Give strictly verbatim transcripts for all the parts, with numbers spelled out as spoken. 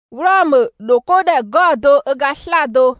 Vrome doko de godo ega slado.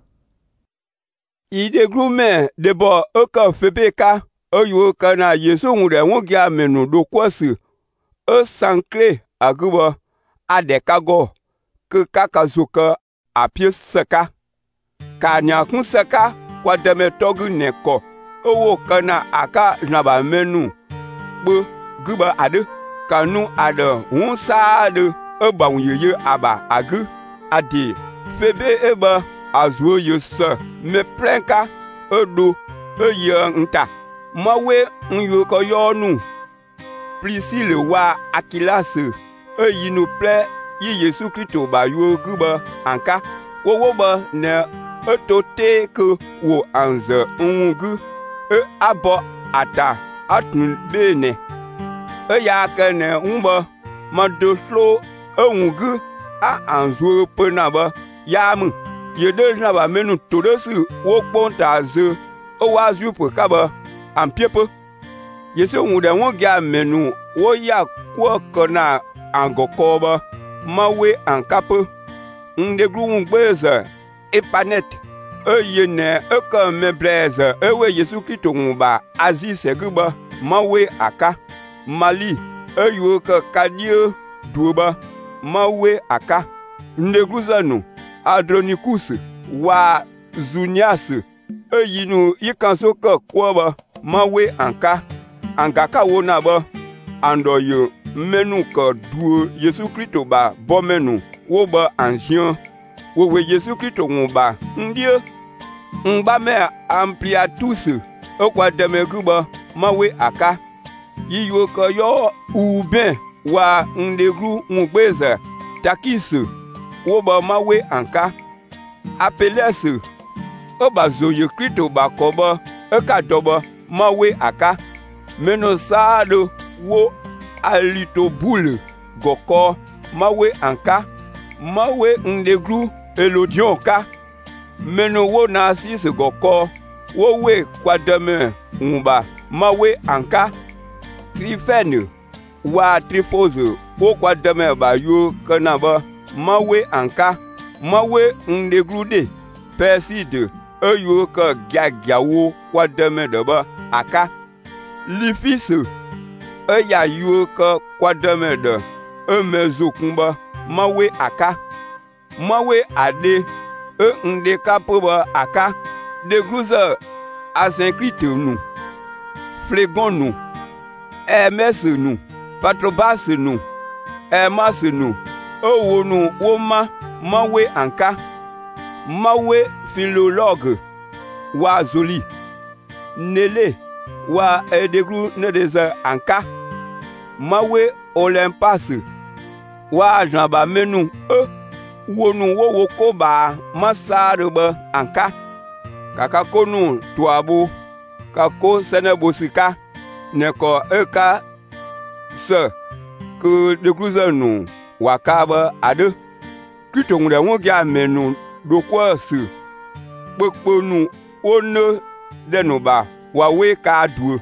Ide grume de bo eka febeka oyo kana Yesu ngure nwogia menu do kwasi e sankre agubo adekago ke kakazuka apie seka kanya kun seka kwa deme togu neko owo kana aka naba menu bu guba ade kanu ade hunsa ade eba yeye aba agu ade febe eba azuo yesa me prenka edo eye nta mawe nyo ko yonu Priscille wa Akilas eyi no ple yi Yesu Kristo ba yo guba anka wo ba ne etote ko wo anze ngu e abo ata atun bene e ya ka ne umba madoslo engu a anzo pena ba yamu yede na ba menu todosi wo ponta ze o wa zupo ka ba ampiepo Yesu ngude wongia menu wo ya kwa kona angokoba mawe ankapo ndegru ngbeze epanet eye ne eka mebreze ewe Yesu Kristo ngba azi seguba mawe aka mali eyo ka kadio duba mawe aka ndegru zanu Adronikus wa Zunias eyinu yikanso ka kwaba mawe anka angaka wona ba andoyo menu ka duo Yesu Kristo ba bo menu wo ba ancien wo we Yesu Kristo ngba ndie ngba me ampliatus okwa demeguba mawe aka yiyo ka yo ube wa ndegru ngbeze takisu wo ba mawe anka apeles oba zoye Kristo ba koba eka doba mawe aka meno sado wo alitobule goko mawe anka mawe ndegru elodionka meno wo nasi se goko wo we kwademe ngba mawe anka trifene wa trifozo wo kwademe ba yo kanaba mawe anka mawe ndegru de perside eyo ka gyagiawo kwademe deba aka lifise eya yo ka kwademe de emezokumba mawe aka mawe ade e nde kapoba aka de gruza asenkrite nu flegon nu emes nu patrobas nu emas nu owo nu woma mawe anka mawe philologue wa zoli nele wa edegru nedeza anka mawe olympas wa jamba menu e wonu wo wo ko ba masarba anka kaka konu tuabu kako senebosika neko eka se ke degruza nu wakaba ade kitongre wongia menu dokwasu kpokponu ono denuba wawe ka du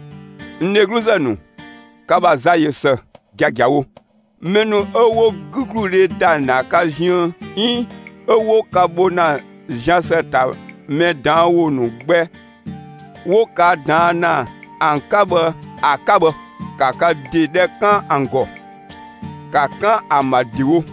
negruzanu kaba zayese jajawo menu owo gugule dana kazion in owo kabona janseta medan wo nu gbe wo ka dana ankaba akaba kaka dede kan ango kaka amadiwo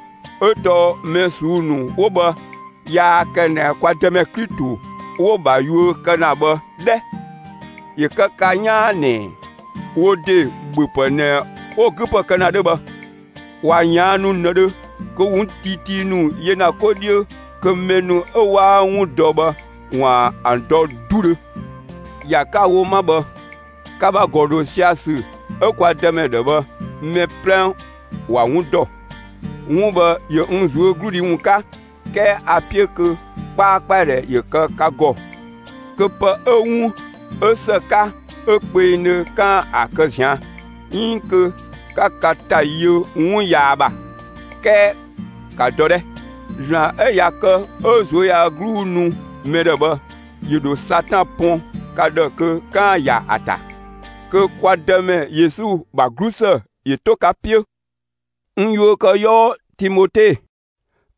oto mesunu woba ya kene kwa deme Kristo wo ba yo kana ba de ye ka kanyane wo de gbepene o gupa kana de ba wa nyanu nede ko un titinu ye na kodio ko menu o wa un doba wa ando dure ya ka wo ma ba ka ba godo siasu e kwa deme de ba me plan wa un do un ba ye un zo grudi un ka ke apie ke pa pa re ye ka kago ke pa ewu eseka ekpene kan akazia inke kakata yo un yaba ke kadore jan e ya ke ozo ya grunu medeba yido satan pon kado ke kan ya ata ke kwademe Yesu ba grusa ye to kapie nyo ka yo Timote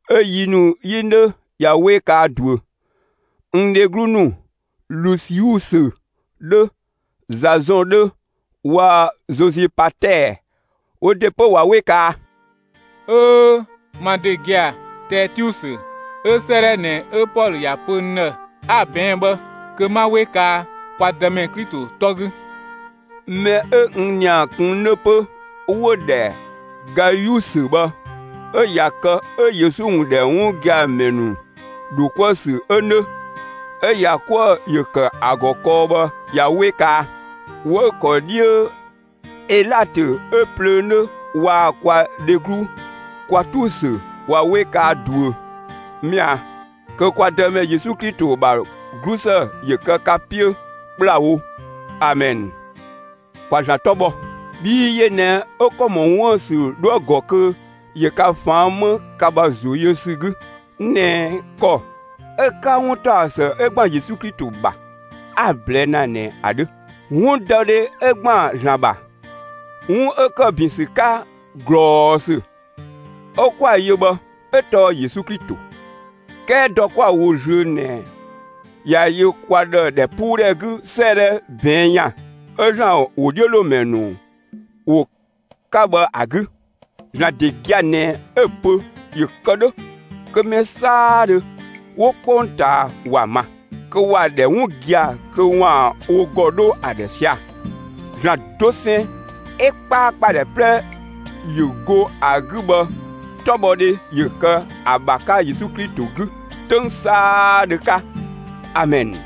e yinu yinde ya we ka du ndegrunu Lucius de Zazon de wa Zosipater o depo wa we ka e mandegia Tertius e sere ne e Paul ya pone a benbe que ma we ka kwa deme Kristo togu me e nya kun ne pe wo de Gaius ba e yaka e Yesu nde wu ga menu du kwasi ene e yakwa yeka agoko ba ya we ka wo ko die elate e plene wa kwa degru kwa tous wa we ka du mia ke kwa deme Yesu Kristo ba grusa yeka kapie plawo amen kwa jatobo bi ye ne o komo won su do goke ye ka fam ka ba zo Yesu ne ko e ka won ta se e gba Yesu Kristo ba able na ne ade won dade e gba jaba won e ka binsika gross o kwa ye ba e to Yesu Kristo ke do kwa wo je ne ya ye kwa de de pure gu sere benya e jan o diolo menu o kaba agu na de giane e po ye kodo ke me sare wo ponta wa ma ke wa de wu gia ke wa o godo adesia na dosen e pa pa de ple ye go aguba tobode ye ka abaka Yesu Kristo gu tun sa de ka amen.